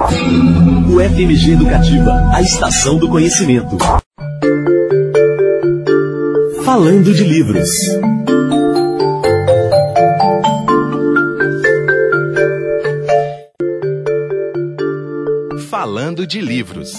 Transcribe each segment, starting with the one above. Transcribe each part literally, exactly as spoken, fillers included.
O F M G Educativa, a estação do conhecimento. Falando de livros. Falando de livros.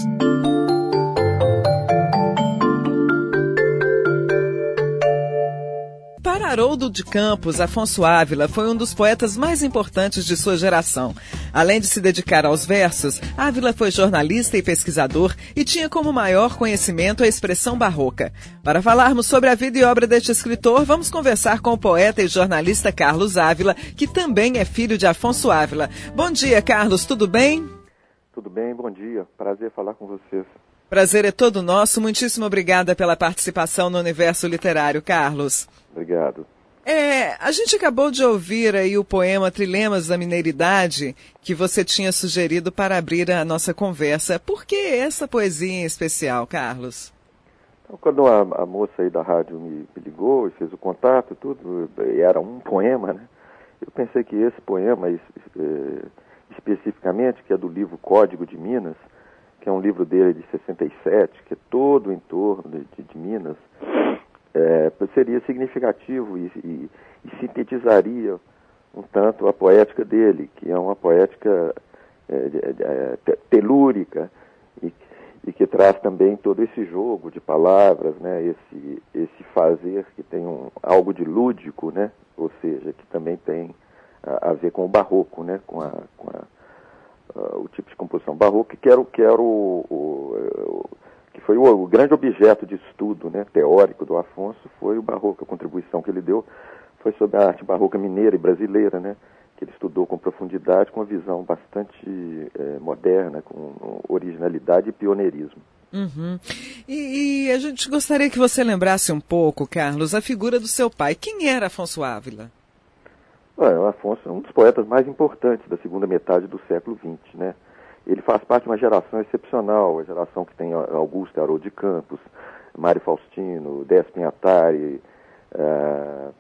Para Haroldo de Campos, Afonso Ávila foi um dos poetas mais importantes de sua geração. Além de se dedicar aos versos, Ávila foi jornalista e pesquisador e tinha como maior conhecimento a expressão barroca. Para falarmos sobre a vida e obra deste escritor, vamos conversar com o poeta e jornalista Carlos Ávila, que também é filho de Afonso Ávila. Bom dia, Carlos, tudo bem? Tudo bem, bom dia. Prazer falar com vocês. Prazer é todo nosso. Muitíssimo obrigada pela participação no Universo Literário, Carlos. Obrigado. É, a gente acabou de ouvir aí o poema Trilemas da Mineiridade, que você tinha sugerido para abrir a nossa conversa. Por que essa poesia em especial, Carlos? Então, quando a, a moça aí da rádio me, me ligou e fez o contato e tudo, e era um poema, né? Eu pensei que esse poema, é, especificamente, que é do livro Código de Minas, que é um livro dele de sessenta e sete, que é todo em torno de, de, de Minas, é, seria significativo e, e, e sintetizaria um tanto a poética dele, que é uma poética é, é, telúrica e, e que traz também todo esse jogo de palavras, né, esse, esse fazer que tem um, algo de lúdico, né, ou seja, que também tem a, a ver com o barroco, né, com a... Com a Uh, o tipo de composição barroca, que era, que, era o, o, o, que foi o, o grande objeto de estudo, né, teórico do Afonso, foi o barroco. A contribuição que ele deu foi sobre a arte barroca mineira e brasileira, né, que ele estudou com profundidade, com uma visão bastante é, moderna, com originalidade e pioneirismo. Uhum. E, e a gente gostaria que você lembrasse um pouco, Carlos, a figura do seu pai. Quem era Afonso Ávila? O Afonso é um dos poetas mais importantes da segunda metade do século vinte, né? Ele faz parte de uma geração excepcional, a geração que tem Augusto e Haroldo de Campos, Mário Faustino, Décio Pinhatari, uh,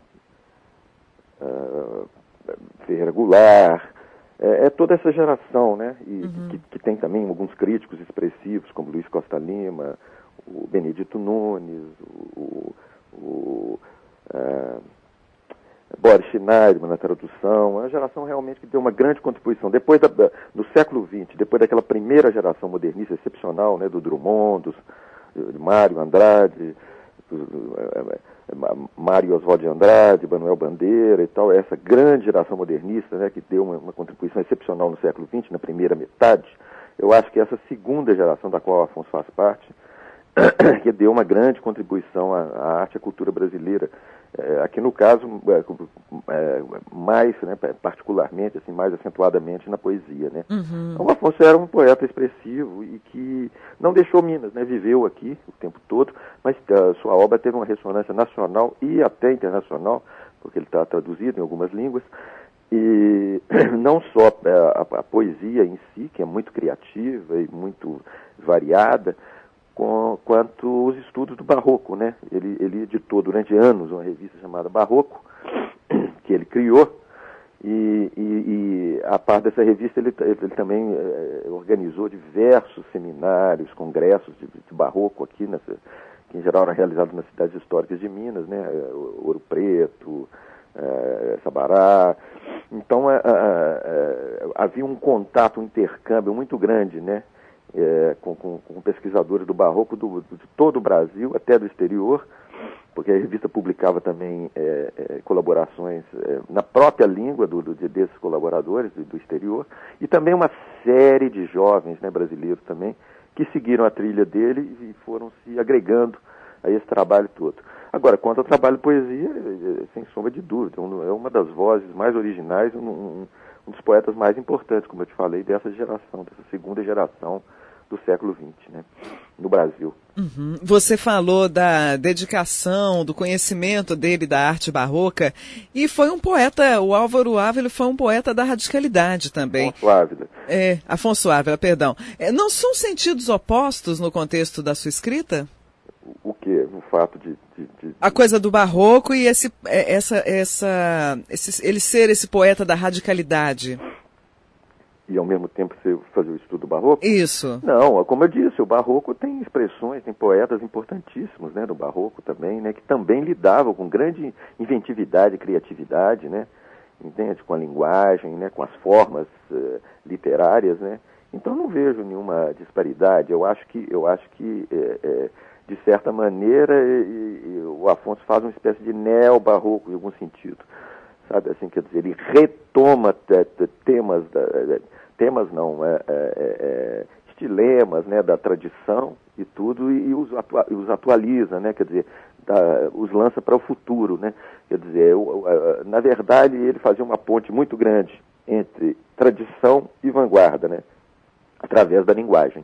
uh, Ferreira Goulart, é, é toda essa geração, né? E uhum. que, que tem também alguns críticos expressivos, como Luiz Costa Lima, o Benedito Nunes, o... o uh, Boris Schneiderman na tradução, uma geração realmente que deu uma grande contribuição. Depois da, da, do século vinte, depois daquela primeira geração modernista excepcional, né, do Drummond, dos, de Mário Andrade, do, do, uh, Mário Oswald de Andrade, Manuel Bandeira e tal, essa grande geração modernista, né, que deu uma, uma contribuição excepcional no século vinte, na primeira metade, eu acho que essa segunda geração da qual o Afonso faz parte, que deu uma grande contribuição à, à arte e à cultura brasileira. É, aqui no caso, é, é, mais, né, particularmente, assim, mais acentuadamente na poesia, né? Uhum. Então, o Afonso era um poeta expressivo e que não deixou Minas, né? Viveu aqui o tempo todo, mas a sua obra teve uma ressonância nacional e até internacional, porque ele está traduzido em algumas línguas, e não só a, a, a poesia em si, que é muito criativa e muito variada, Com, quanto os estudos do Barroco, né? Ele, ele editou durante anos uma revista chamada Barroco, que ele criou, e, e, e a par dessa revista ele, ele, ele também eh, organizou diversos seminários, congressos de, de Barroco aqui, nessa, que em geral eram realizados nas cidades históricas de Minas, né? Ouro Preto, eh, Sabará. Então eh, eh, havia um contato, um intercâmbio muito grande, né? É, com, com, com pesquisadores do Barroco do, de todo o Brasil, até do exterior, porque a revista publicava também é, é, colaborações é, na própria língua do, do, desses colaboradores do, do exterior, e também uma série de jovens, né, brasileiros também, que seguiram a trilha dele e foram se agregando a esse trabalho todo. Agora, quanto ao trabalho de poesia, é, é, sem sombra de dúvida, é uma das vozes mais originais, um, um, um dos poetas mais importantes, como eu te falei, dessa geração, dessa segunda geração do século vinte, né, no Brasil. Uhum. Você falou da dedicação, do conhecimento dele da arte barroca, e foi um poeta, o Álvaro Ávila foi um poeta da radicalidade também. Afonso Ávila. É, Afonso Ávila, perdão. É, não são sentidos opostos no contexto da sua escrita? O quê? O fato de, de, de... A coisa do barroco e esse, essa, essa, esse, ele ser esse poeta da radicalidade. e ao mesmo tempo você fazer o estudo do barroco? Isso. Não, como eu disse, o barroco tem expressões, tem poetas importantíssimos, né, do barroco também, né, que também lidavam com grande inventividade e criatividade, né, entende? Com a linguagem, né, com as formas uh, literárias, né. Então não vejo nenhuma disparidade. Eu acho que, eu acho que é, é, de certa maneira, e, e, o Afonso faz uma espécie de neo-barroco em algum sentido. Sabe, assim, quer dizer, ele retoma te, te, temas, da, temas não, é, é, é, estilemas, né, da tradição e tudo, e, e os, atua, os atualiza, né, quer dizer, da, os lança para o futuro, né, quer dizer, eu, eu, na verdade, ele fazia uma ponte muito grande entre tradição e vanguarda, né, através da linguagem.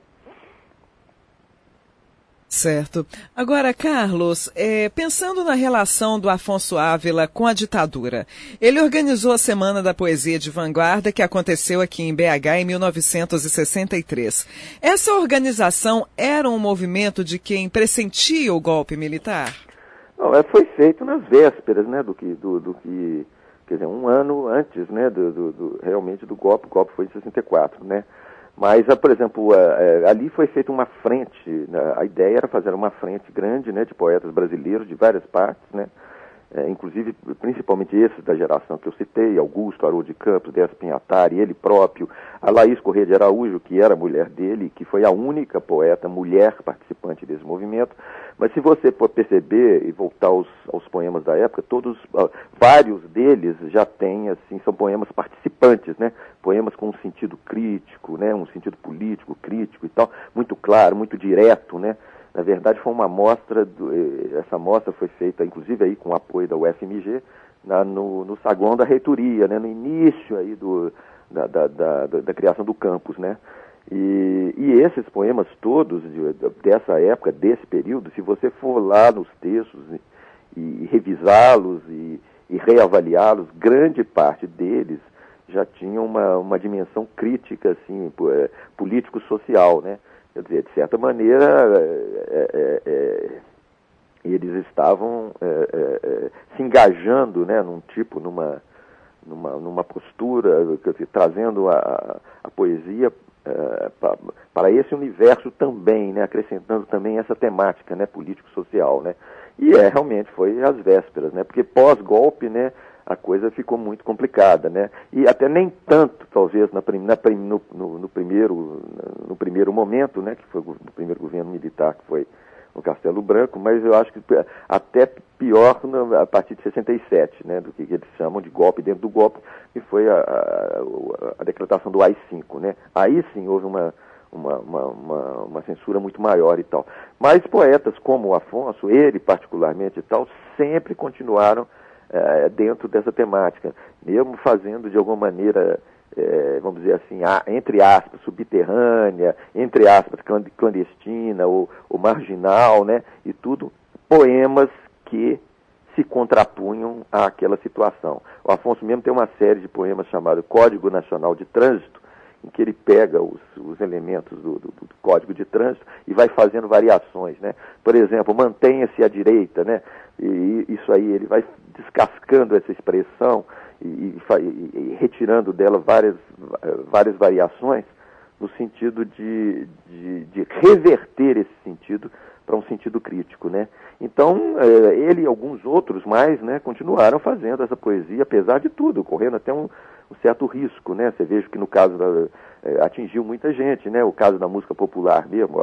Certo. Agora, Carlos, é, pensando na relação do Afonso Ávila com a ditadura, ele organizou a Semana da Poesia de Vanguarda, que aconteceu aqui em B H em mil novecentos e sessenta e três. Essa organização era um movimento de quem pressentia o golpe militar? Não, foi feito nas vésperas, né, do que, do, do que, quer dizer, um ano antes, né, do, do, do, realmente do golpe. O golpe foi em sessenta e quatro, né? Mas, por exemplo, ali foi feita uma frente, a ideia era fazer uma frente grande, né, de poetas brasileiros de várias partes, né, é, inclusive, principalmente esses da geração que eu citei, Augusto, Haroldo de Campos, Décio Pinhatari, ele próprio, a Laís Corrêa de Araújo, que era a mulher dele, que foi a única poeta mulher participante desse movimento. Mas se você for perceber e voltar aos, aos poemas da época, todos, uh, vários deles já têm, assim, são poemas participantes, né? Poemas com um sentido crítico, né? Um sentido político, crítico e tal, muito claro, muito direto, né? Na verdade, foi uma amostra, do, essa amostra foi feita, inclusive, aí com o apoio da U F M G, na, no, no saguão da reitoria, né? No início aí do, da, da, da, da criação do campus, né? E, e esses poemas todos de, dessa época, desse período, se você for lá nos textos e, e revisá-los e, e reavaliá-los, grande parte deles já tinham uma, uma dimensão crítica, assim, político-social, né? Quer dizer, de certa maneira, é, é, é, eles estavam é, é, se engajando, né, num tipo, numa, numa, numa postura, quer dizer, trazendo a, a poesia é, para, para esse universo também, né, acrescentando também essa temática, né, político-social, né. E é, realmente foi às vésperas, né, porque pós-golpe, né, a coisa ficou muito complicada, né? E até nem tanto, talvez, na, na, no, no, no, primeiro, no primeiro momento, né? Que foi o primeiro governo militar, que foi no Castelo Branco, mas eu acho que até pior no, a partir de sessenta e sete, né? Do que eles chamam de golpe dentro do golpe, que foi a, a, a decretação do A I cinco, né? Aí sim houve uma, uma, uma, uma, uma censura muito maior e tal. Mas poetas como o Afonso, ele particularmente e tal, sempre continuaram É, dentro dessa temática, mesmo fazendo de alguma maneira, é, vamos dizer assim, a, entre aspas, subterrânea, entre aspas, clandestina ou, ou marginal, né, e tudo, poemas que se contrapunham àquela situação. O Afonso mesmo tem uma série de poemas chamado Código Nacional de Trânsito, em que ele pega os, os elementos do, do, do Código de Trânsito e vai fazendo variações, né? Por exemplo, mantenha-se à direita, né? E isso aí, ele vai descascando essa expressão e, e, e, e retirando dela várias, várias variações no sentido de, de, de reverter esse sentido para um sentido crítico, né? Então, ele e alguns outros mais, né, continuaram fazendo essa poesia, apesar de tudo, correndo até um, um certo risco, né? Você veja que no caso da, atingiu muita gente, né? O caso da música popular mesmo,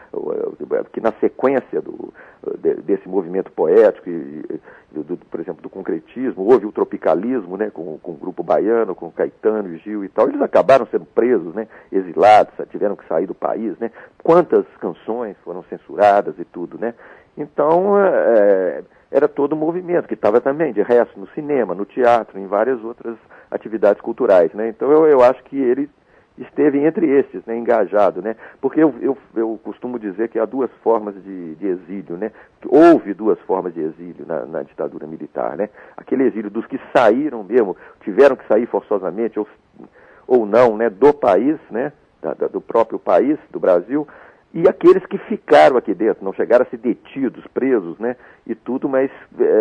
que na sequência do, desse movimento poético, e, do, por exemplo, do concretismo, houve o tropicalismo, né? Com, com o grupo baiano, com Caetano e Gil e tal, eles acabaram sendo presos, né? Exilados, tiveram que sair do país, né? Quantas canções foram censuradas e tudo, né? Então, é, era todo um movimento, que estava também, de resto, no cinema, no teatro, em várias outras atividades culturais, né? Então, eu, eu acho que ele esteve entre esses, né, engajado, né? Porque eu, eu, eu costumo dizer que há duas formas de, de exílio, né? Houve duas formas de exílio na, na ditadura militar, né? Aquele exílio dos que saíram mesmo, tiveram que sair forçosamente, ou, ou não, né, do país, né? Da, da, do próprio país, do Brasil, e aqueles que ficaram aqui dentro, não chegaram a ser detidos, presos, né, e tudo, mas é,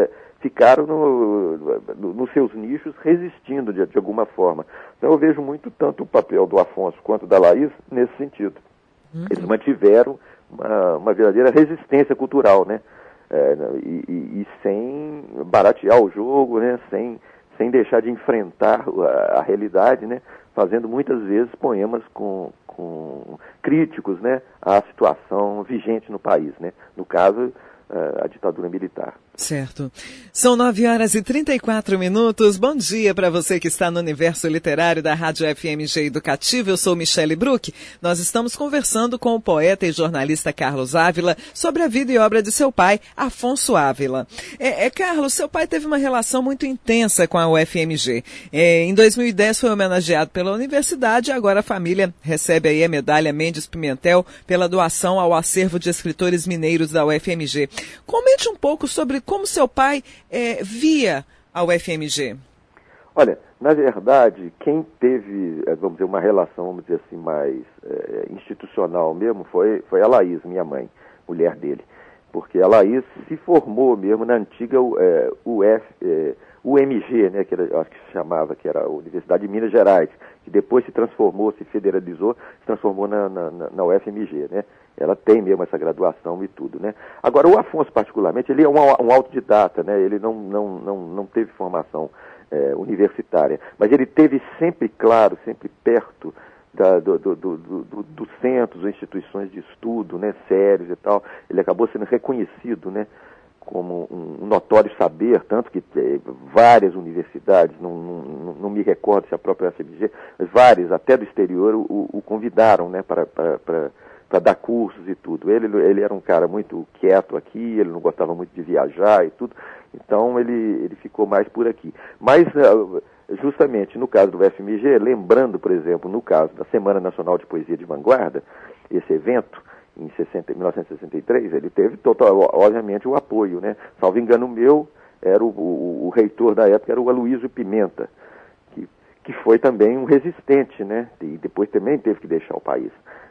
ficaram no, no, nos seus nichos resistindo de, de alguma forma. Então eu vejo muito tanto o papel do Afonso quanto da Laís nesse sentido. Uhum. Eles mantiveram uma, uma verdadeira resistência cultural, né? É, e, e, e sem baratear o jogo, né? Sem, sem deixar de enfrentar a, a realidade, né? Fazendo muitas vezes poemas com, com críticos, né? À situação vigente no país, né? No caso, a ditadura militar. Certo. São nove horas e trinta e quatro minutos. Bom dia para você que está no universo literário da Rádio F M G Educativa. Eu sou Michele Bruck. Nós estamos conversando com o poeta e jornalista Carlos Ávila sobre a vida e obra de seu pai, Afonso Ávila. É, é, Carlos, seu pai teve uma relação muito intensa com a U F M G. É, em dois mil e dez foi homenageado pela universidade e agora a família recebe aí a medalha Mendes Pimentel pela doação ao acervo de escritores mineiros da U F M G. Comente um pouco sobre como seu pai é, via a U F M G. Olha, na verdade, quem teve, vamos dizer, uma relação, vamos dizer assim, mais é, institucional mesmo, foi, foi a Laís, minha mãe, mulher dele. Porque a Laís se formou mesmo na antiga é, U F, é, U M G, né, que era, acho que se chamava, que era a Universidade de Minas Gerais, que depois se transformou, se federalizou, se transformou na, na, na U F M G, né? Ela tem mesmo essa graduação e tudo, né? Agora, o Afonso, particularmente, ele é um, um autodidata, né? Ele não, não, não, não teve formação é, universitária, mas ele teve sempre claro, sempre perto da, do, do, do, do, dos centros, instituições de estudo, né? Sérios e tal. Ele acabou sendo reconhecido, né? Como um notório saber, tanto que eh, várias universidades, não, não, não me recordo se a própria U F M G, mas várias, até do exterior, o, o convidaram, né? Para... para, para para dar cursos e tudo. Ele, ele era um cara muito quieto aqui, ele não gostava muito de viajar e tudo, então ele, ele ficou mais por aqui. Mas, justamente, no caso do U F M G, lembrando, por exemplo, no caso da Semana Nacional de Poesia de Vanguarda, esse evento, em sessenta, mil novecentos e sessenta e três, ele teve, total, obviamente, o apoio, né? Salvo engano meu, era o, o, o reitor da época, era o Aloysio Pimenta, que, que foi também um resistente, né? E depois também teve que deixar o país.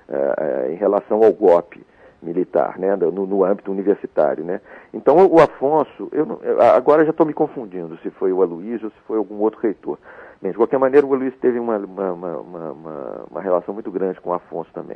Uh, uh, em relação ao golpe militar, né, no, no âmbito universitário, né. Então o Afonso, eu, não, eu agora já estou me confundindo se foi o Aloysio ou se foi algum outro reitor. Bem, de qualquer maneira o Aloysio teve uma, uma, uma, uma, uma relação muito grande com o Afonso também.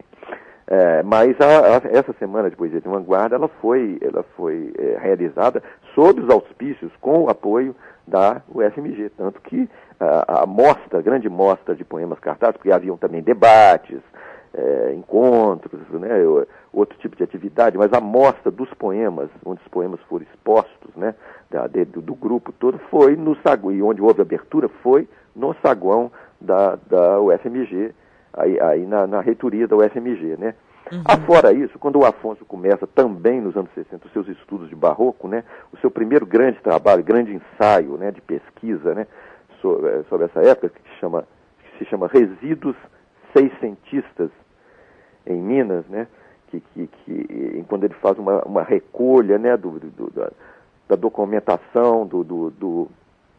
É, mas a, a, essa Semana de Poesia de Vanguarda, ela foi, ela foi é, realizada sob os auspícios, com o apoio da U F M G, tanto que a, a mostra, a grande mostra de poemas cartazes, porque haviam também debates, É, encontros, né, outro tipo de atividade, mas a mostra dos poemas, onde os poemas foram expostos, né, da, de, do, do grupo todo, foi no saguão, e onde houve abertura foi no saguão da, da U F M G, aí, aí na, na reitoria da U F M G, né. Uhum. Afora isso, quando o Afonso começa também nos anos sessenta os seus estudos de barroco, né, o seu primeiro grande trabalho, grande ensaio, né, de pesquisa, né, sobre, sobre essa época, que se chama, que se chama Resíduos Seiscentistas em Minas, né, que, que, que quando ele faz uma, uma recolha, né, do, do, da, da documentação do, do, do,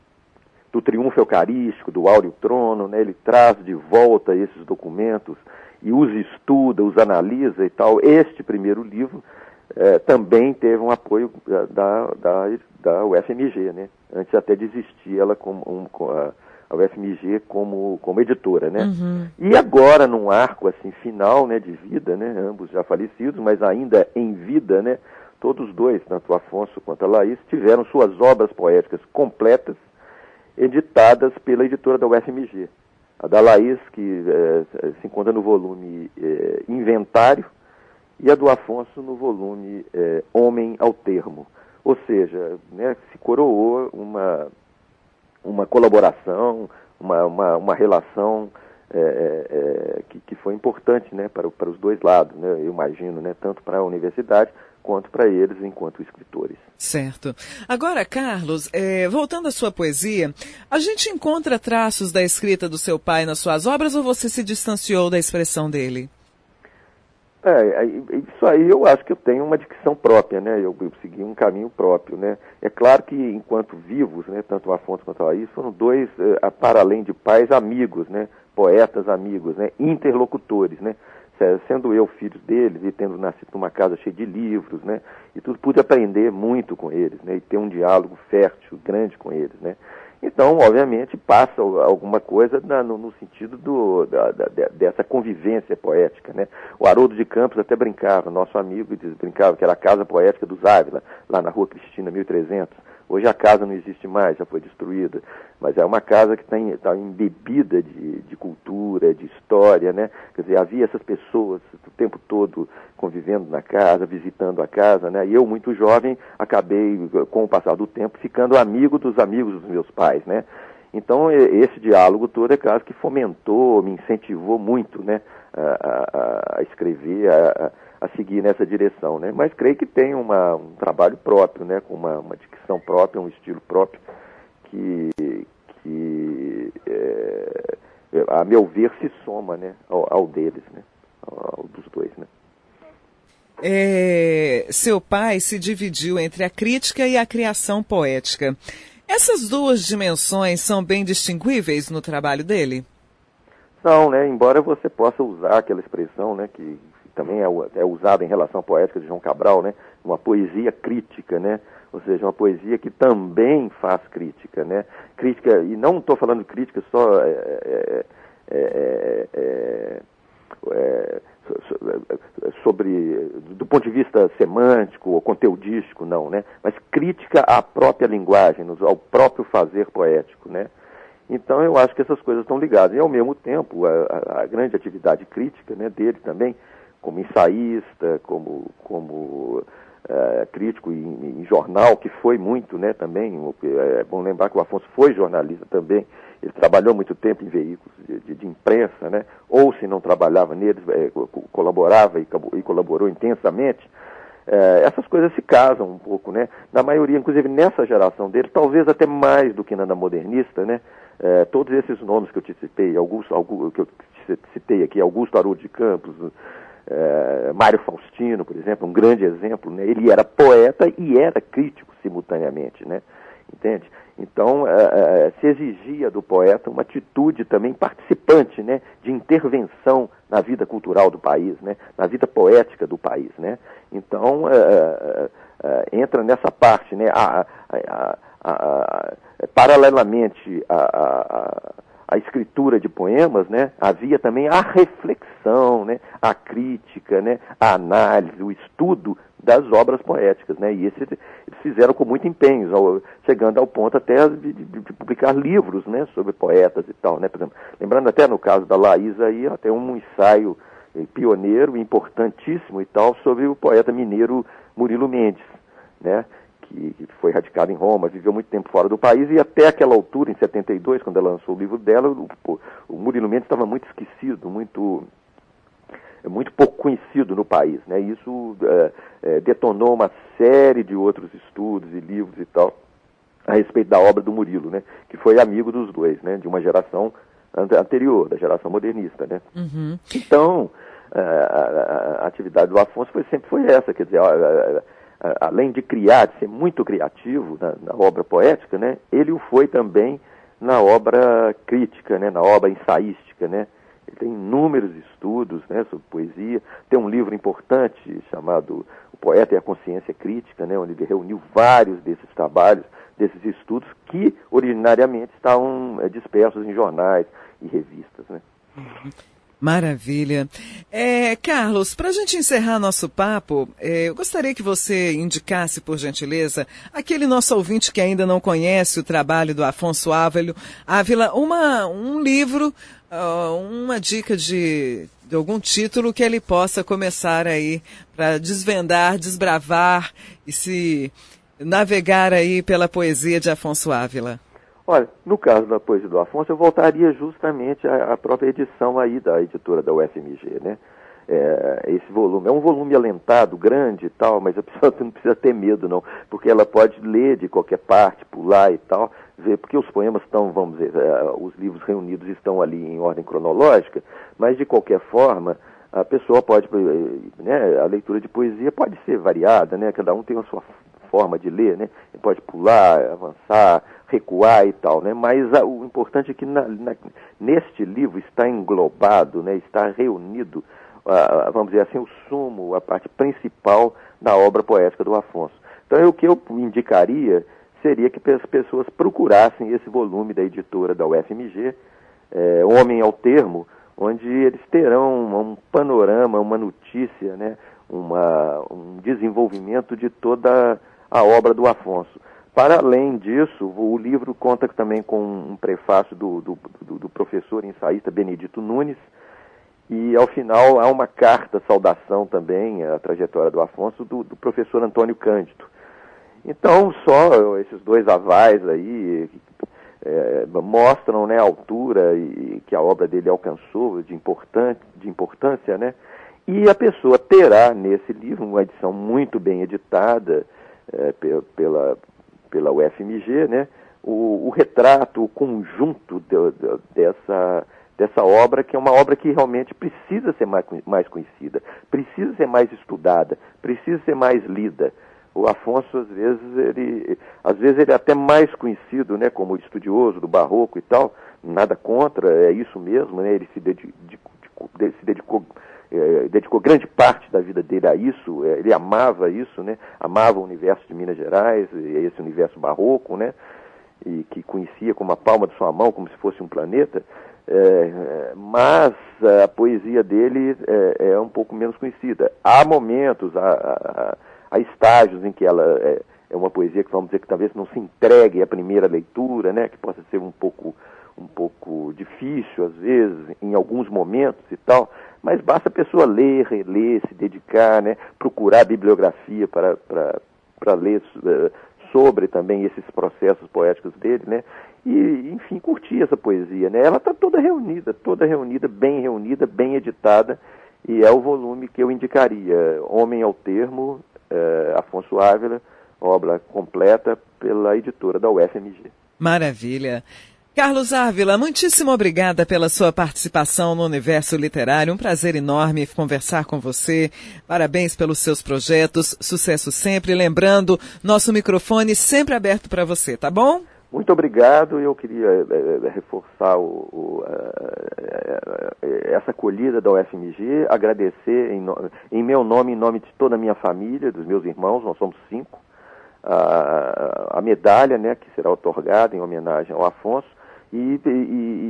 do triunfo eucarístico, do áureo trono, né, ele traz de volta esses documentos e os estuda, os analisa e tal. Este primeiro livro eh, também teve um apoio da, da, da U F M G, né, antes até de existir ela como um, com a, a U F M G como, como editora, né? Uhum. E agora, num arco, assim, final, né, de vida, né, ambos já falecidos, mas ainda em vida, né, todos dois, tanto o Afonso quanto a Laís, tiveram suas obras poéticas completas editadas pela editora da U F M G. A da Laís, que é, se encontra no volume é, Inventário, e a do Afonso no volume é, Homem ao Termo. Ou seja, né, se coroou uma... uma colaboração, uma, uma, uma relação é, é, que, que foi importante, né, para, para os dois lados, né, eu imagino, né, tanto para a universidade quanto para eles enquanto escritores. Certo. Agora, Carlos, é, voltando à sua poesia, a gente encontra traços da escrita do seu pai nas suas obras ou você se distanciou da expressão dele? É, isso aí eu acho que eu tenho uma dicção própria, né? Eu, eu segui um caminho próprio, né? É claro que enquanto vivos, né, tanto o Afonso quanto a Laís, foram dois, eh, para além de pais, amigos, né? Poetas amigos, né? Interlocutores, né? sendo eu filho deles e tendo nascido numa casa cheia de livros, né, e tudo, pude aprender muito com eles, né, e ter um diálogo fértil, grande com eles, né. Então, obviamente, passa alguma coisa na, no, no sentido do, da, da, dessa convivência poética, né. O Haroldo de Campos até brincava, nosso amigo diz, brincava que era a casa poética dos Ávila, lá na Rua Cristina, mil e trezentos. Hoje a casa não existe mais, já foi destruída, mas é uma casa que está embebida de, de cultura, de história, né? Quer dizer, havia essas pessoas o tempo todo convivendo na casa, visitando a casa, né? E eu, muito jovem, acabei, com o passar do tempo, ficando amigo dos amigos dos meus pais, né? Então, esse diálogo todo é claro que fomentou, me incentivou muito, né? A, a, a escrever, a, a seguir nessa direção, né? Mas creio que tem uma, um trabalho próprio, né? Com uma, uma dicção própria, um estilo próprio, que, que é, a meu ver, se soma, né? ao, ao deles, né? Ao, ao dos dois, né? É, seu pai se dividiu entre a crítica e a criação poética. Essas duas dimensões são bem distinguíveis no trabalho dele? São, né? Embora você possa usar aquela expressão, né? Que também é, é usada em relação à poética de João Cabral, né? Uma poesia crítica, né? Ou seja, uma poesia que também faz crítica, né? Crítica, e não estou falando de crítica só é, é, é, é, é, sobre, do ponto de vista semântico ou conteudístico, não, né? Mas crítica à própria linguagem, ao próprio fazer poético, né? Então eu acho que essas coisas estão ligadas. E ao mesmo tempo, a, a grande atividade crítica, né, dele também, como ensaísta, como, como uh, crítico em, em jornal, que foi muito, né, também. É bom lembrar que o Afonso foi jornalista também. Ele trabalhou muito tempo em veículos de, de, de imprensa, né? Ou se não trabalhava neles, é, colaborava e, e colaborou intensamente. É, essas coisas se casam um pouco, né? Na maioria, inclusive nessa geração dele, talvez até mais do que na modernista, né? É, todos esses nomes que eu te citei, Augusto, Augusto, que eu te citei aqui, Augusto Haroldo de Campos, é, Mário Faustino, por exemplo, um grande exemplo, né? Ele era poeta e era crítico simultaneamente, né? Entende? Então, é, é, se exigia do poeta uma atitude também participante, né, de intervenção na vida cultural do país, né, na vida poética do país, né. Então, é, é, entra nessa parte, né, a, a, a, a, paralelamente à a escritura de poemas, né, havia também a reflexão, né, a crítica, né, a análise, o estudo das obras poéticas, né, e esse, eles fizeram com muito empenho, ao, chegando ao ponto até de, de, de publicar livros, né, sobre poetas e tal, né, por exemplo, lembrando até no caso da Laís aí, até um ensaio eh, pioneiro, importantíssimo e tal, sobre o poeta mineiro Murilo Mendes, né, que foi radicado em Roma, viveu muito tempo fora do país, e até aquela altura, em setenta e dois, quando ela lançou o livro dela, o, o Murilo Mendes estava muito esquecido, muito, muito pouco conhecido no país, né? Isso é, é, detonou uma série de outros estudos e livros e tal, a respeito da obra do Murilo, né? Que foi amigo dos dois, né? De uma geração anterior, da geração modernista, né? Uhum. Então, a, a, a atividade do Afonso foi, sempre foi essa, quer dizer, a, a, além de criar, de ser muito criativo na, na obra poética, né, ele o foi também na obra crítica, né, na obra ensaística, né. Ele tem inúmeros estudos, né, sobre poesia. Tem um livro importante chamado O Poeta e a Consciência Crítica, né, onde ele reuniu vários desses trabalhos, desses estudos que originariamente estavam é, dispersos em jornais e revistas, né. Uhum. Maravilha. É, Carlos, para a gente encerrar nosso papo, é, eu gostaria que você indicasse, por gentileza, aquele nosso ouvinte que ainda não conhece o trabalho do Afonso Ávila, Ávila uma, um livro, uh, uma dica de, de algum título que ele possa começar aí para desvendar, desbravar e se navegar aí pela poesia de Afonso Ávila. Olha, no caso da poesia do Afonso, eu voltaria justamente à, à própria edição aí da editora da U F M G, né? É, esse volume é um volume alentado, grande e tal, mas a pessoa não precisa ter medo, não, porque ela pode ler de qualquer parte, pular e tal, ver, porque os poemas estão, vamos dizer, é, os livros reunidos estão ali em ordem cronológica, mas de qualquer forma, a pessoa pode, né, a leitura de poesia pode ser variada, né? Cada um tem a sua forma de ler, né? Ele pode pular, avançar, recuar e tal, né? Mas a, o importante é que na, na, neste livro está englobado, né? Está reunido a, vamos dizer assim, o sumo, a parte principal da obra poética do Afonso. Então, o que eu indicaria seria que as pessoas procurassem esse volume da editora da U F M G, é, Homem ao Termo, onde eles terão um panorama, uma notícia, né, uma, um desenvolvimento de toda a obra do Afonso. Para além disso, o livro conta também com um prefácio do, do, do, do professor ensaísta Benedito Nunes, e ao final há uma carta, saudação também, à trajetória do Afonso, do, do professor Antônio Cândido. Então, só esses dois avais aí é, mostram, né, a altura e, que a obra dele alcançou de, importante, de importância, né? E a pessoa terá nesse livro uma edição muito bem editada é, pela, pela U F M G, né? O, o retrato, o conjunto de, de, dessa, dessa obra, que é uma obra que realmente precisa ser mais, mais conhecida, precisa ser mais estudada, precisa ser mais lida. O Afonso, às vezes, ele, às vezes ele é até mais conhecido, né, como estudioso do barroco e tal, nada contra, é isso mesmo, né, ele se dedicou, se dedicou, é, dedicou grande parte da vida dele a isso, é, ele amava isso, né, amava o universo de Minas Gerais, esse universo barroco, né, e que conhecia como a palma de sua mão, como se fosse um planeta, é, mas a poesia dele é, é um pouco menos conhecida. Há momentos, há, há Há estágios em que ela é, é uma poesia que, vamos dizer, que talvez não se entregue à primeira leitura, né, que possa ser um pouco, um pouco difícil, às vezes, em alguns momentos e tal, mas basta a pessoa ler, reler, se dedicar, né, procurar bibliografia para, para, para ler uh, sobre também esses processos poéticos dele, né, e, enfim, curtir essa poesia, né. Ela está toda reunida, toda reunida, bem reunida, bem editada, e é o volume que eu indicaria, Homem ao Termo, Uh, Afonso Ávila, obra completa pela editora da U F M G. Maravilha. Carlos Ávila, muitíssimo obrigada pela sua participação no Universo Literário. Um prazer enorme conversar com você. Parabéns pelos seus projetos. Sucesso sempre. Lembrando, nosso microfone sempre aberto para você, tá bom? Muito obrigado. Eu queria é, reforçar o, o, a, essa acolhida da U F M G, agradecer em, no, em meu nome, em nome de toda a minha família, dos meus irmãos, nós somos cinco, a, a medalha, né, que será otorgada em homenagem ao Afonso, e, e,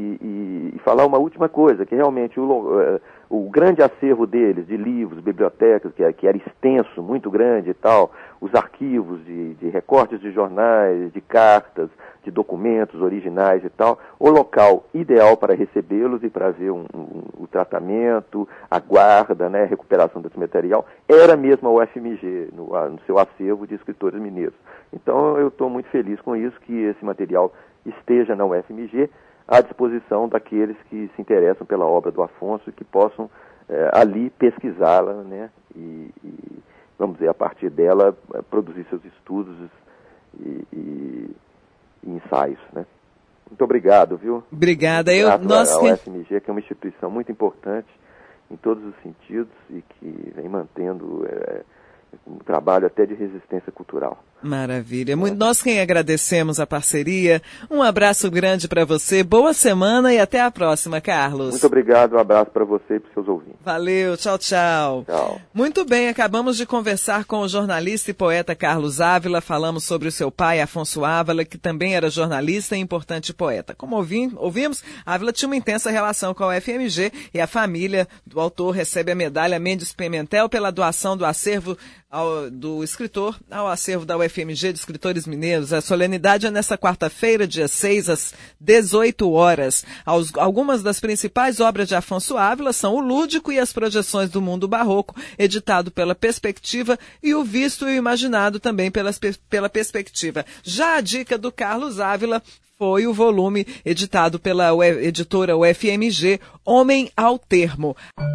e, e falar uma última coisa, que realmente o, o grande acervo deles, de livros, bibliotecas, que, que era extenso, muito grande e tal, os arquivos de, de recortes de jornais, de cartas, de documentos originais e tal, o local ideal para recebê-los e para ver um, um, o tratamento, a guarda, né, a recuperação desse material, era mesmo a U F M G, no, no seu acervo de escritores mineiros. Então eu estou muito feliz com isso, que esse material esteja na U F M G à disposição daqueles que se interessam pela obra do Afonso e que possam é, ali pesquisá-la, né, e, e, vamos dizer, a partir dela, produzir seus estudos e, e, e ensaios, né. Muito obrigado, viu? Obrigada. Eu, Grato nós à que... U F M G, que é uma instituição muito importante em todos os sentidos e que vem mantendo é, um trabalho até de resistência cultural. Maravilha. Muito, nós quem agradecemos a parceria. Um abraço grande para você, boa semana e até a próxima, Carlos. Muito obrigado, um abraço para você e para os seus ouvintes. Valeu, tchau, tchau. Tchau. Muito bem, acabamos de conversar com o jornalista e poeta Carlos Ávila, falamos sobre o seu pai, Afonso Ávila, que também era jornalista e importante poeta. Como ouvi, ouvimos, Ávila tinha uma intensa relação com a U F M G e a família do autor recebe a medalha Mendes Pimentel pela doação do acervo ao, do escritor ao acervo da U F M G de Escritores Mineiros. A solenidade é nesta quarta-feira, dia seis, às dezoito horas. Aos, algumas das principais obras de Afonso Ávila são O Lúdico e as Projeções do Mundo Barroco, editado pela Perspectiva, e O Visto e o Imaginado, também pela, pela Perspectiva. Já a dica do Carlos Ávila foi o volume editado pela editora U F M G, Homem ao Termo.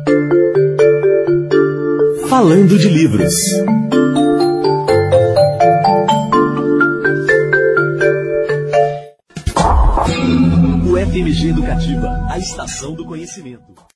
Falando de livros. U F M G Educativa, a estação do conhecimento.